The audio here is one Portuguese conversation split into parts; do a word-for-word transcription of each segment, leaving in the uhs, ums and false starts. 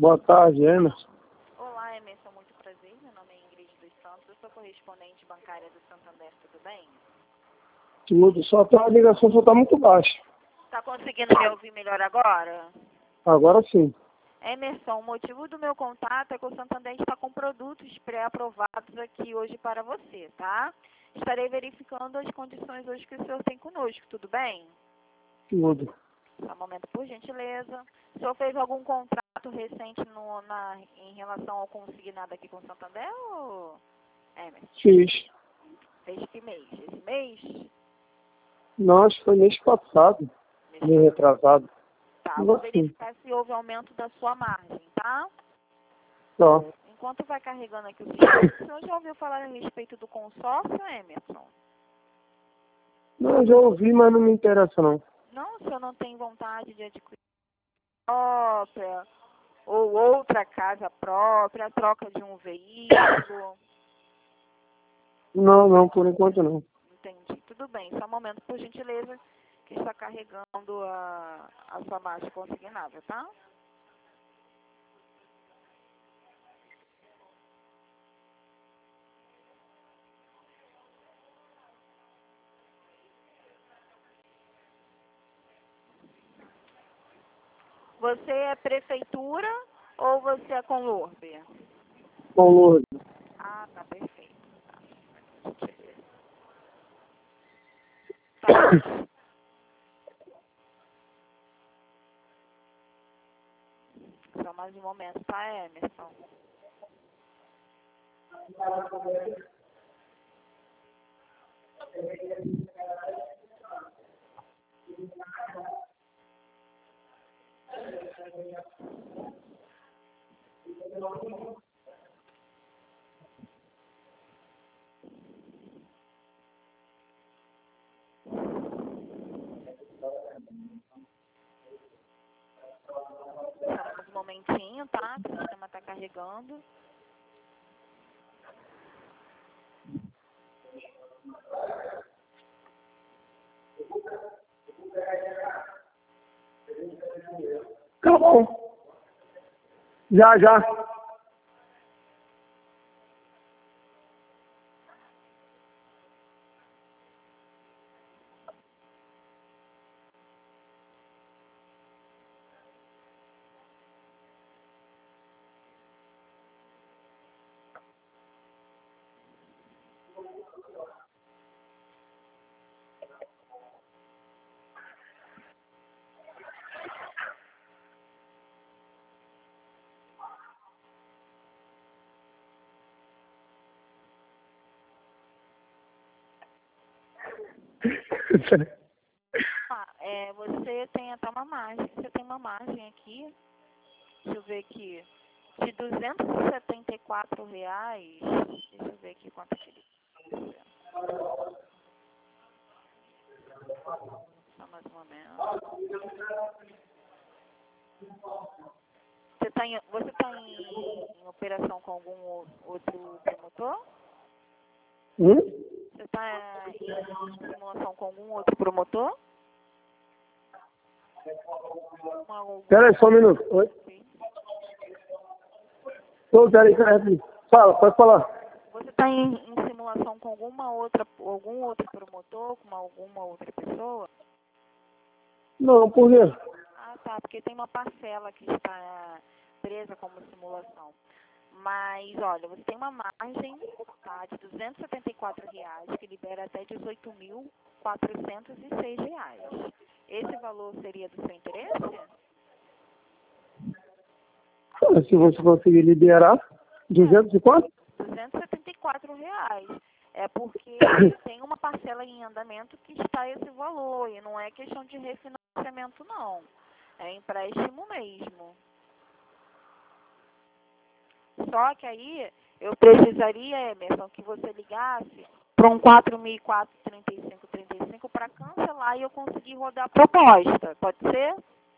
Boa tarde, Emerson. Olá, Emerson, muito prazer. Meu nome é Ingrid dos Santos, eu sou correspondente bancária do Santander, tudo bem? Tudo, só tá, a ligação só está muito baixa. Está conseguindo me ouvir melhor agora? Agora sim. Emerson, o motivo do meu contato é que o Santander está com produtos pré-aprovados aqui hoje para você, tá? Estarei verificando as condições hoje que o senhor tem conosco, tudo bem? Tudo. Só um momento, por gentileza. O senhor fez algum contrato recente no, na, em relação ao consignado aqui com o Santander, ou... Emerson? Fiz. Fez que mês? Esse mês? Não, acho que foi mês passado. Mês Meio retrasado. Tá, Tudo vou assim. verificar se houve aumento da sua margem, tá? Tá. Enquanto vai carregando aqui o sistema, o senhor já ouviu falar a respeito do consórcio, Emerson? Não, eu já ouvi, mas não me interessa não. Não, o senhor não tem vontade de adquirir própria, ou outra casa própria, troca de um veículo? Não, não, por enquanto não. Entendi, tudo bem. Só um momento, por gentileza, que está carregando a, a sua margem consignável, tá? Você é prefeitura ou você é conlurbe? Com Lourdes. Ah, tá perfeito. Tá. Tá. Só mais um momento, tá, Emerson? Só mais um momentinho, tá? Que o sistema tá carregando. Tá bom. Já, já. Ah, é, você tem até uma margem. Você tem uma margem aqui. Deixa eu ver aqui. De duzentos e setenta e quatro reais. Deixa eu ver aqui quanto que ele... Só mais um momento. Você está em, você tá em, em operação com algum o- outro promotor? Hum? Você está em simulação com algum outro promotor? Uma, algum... Pera aí, só um minuto. Oi? Tô, pera aí, pera aí. Fala, pode falar. Você está em, em simulação com alguma outra, algum outro promotor, com uma- alguma outra pessoa? Não, por quê? Ah, tá, porque tem uma parcela que está presa como simulação. Mas, olha, você tem uma margem, tá, de duzentos e setenta e quatro reais, que libera até dezoito mil quatrocentos e seis reais. Esse valor seria do seu interesse? Ah, se você conseguir liberar, duzentos e quanto? duzentos e setenta e quatro reais. É porque tem uma parcela em andamento que está esse valor, e não é questão de refinanciamento, não. É empréstimo mesmo. Só que aí eu precisaria, Emerson, que você ligasse para um quatro mil e quatro, trinta e cinco, trinta e cinco para cancelar e eu conseguir rodar a proposta. Pode ser?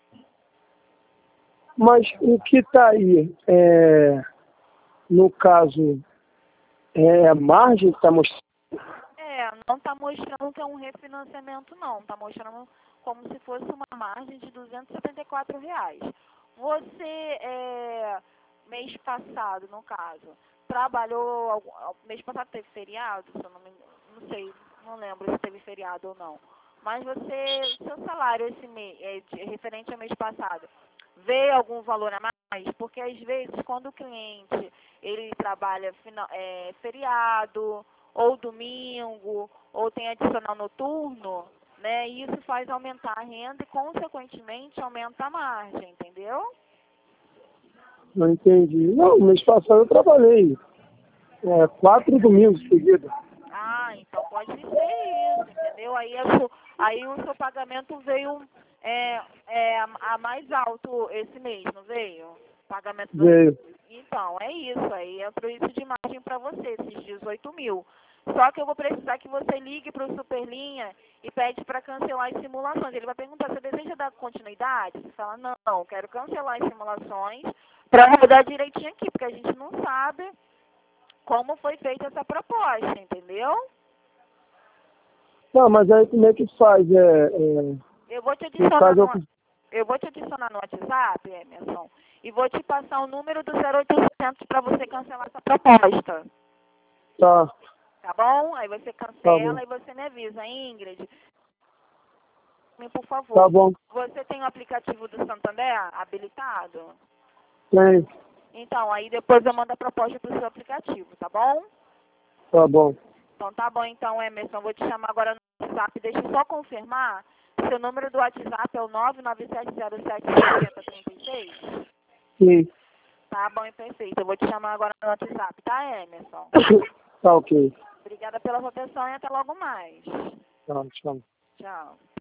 Mas o que está aí, é, no caso, é a margem que está mostrando? É, não está mostrando que é um refinanciamento, não. Está mostrando como se fosse uma margem de duzentos e setenta e quatro reais. Você, é, mês passado, no caso, trabalhou, algum, mês passado teve feriado? Se eu não, me, não sei, não lembro se teve feriado ou não. Mas você, seu salário esse mês, é, de, referente ao mês passado, veio algum valor a mais? Porque às vezes quando o cliente ele trabalha final, é, feriado, ou domingo, ou tem adicional noturno, né? Isso faz aumentar a renda e, consequentemente, aumenta a margem, entendeu? Não entendi. Não, mês passado eu trabalhei é, quatro domingos seguidos. Ah, então pode ser isso, entendeu? Aí, a su- aí o seu pagamento veio é, é, a, a mais alto esse mês, não veio? Pagamento do... Veio. Então, é isso. Aí entrou isso de margem para você, esses dezoito mil. Só que eu vou precisar que você ligue para o Superlinha e pede para cancelar as simulações. Ele vai perguntar, você deseja dar continuidade? Você fala, não, quero cancelar as simulações para rodar direitinho aqui, porque a gente não sabe como foi feita essa proposta, entendeu? Não, mas aí como é que faz? É, é, Eu vou te no adicionar caso, no, eu... eu vou te adicionar no WhatsApp, Emerson, e vou te passar o número do zero oitocentos para você cancelar essa proposta. Tá, Tá bom? Aí você tá cancela bom. e você me avisa, Ingrid. Por favor. Tá bom. Você tem o aplicativo do Santander habilitado? Tem. Então, aí depois eu mando a proposta pro seu aplicativo, tá bom? Tá bom. Então tá bom, então, Emerson, vou te chamar agora no WhatsApp. Deixa eu só confirmar. Seu número do WhatsApp é o nove nove sete zero sete seis zero três seis? Sim. Tá bom e perfeito. Eu vou te chamar agora no WhatsApp, tá, Emerson? Tá ok. Obrigada pela sua atenção e até logo mais. Tá, tchau. Tchau.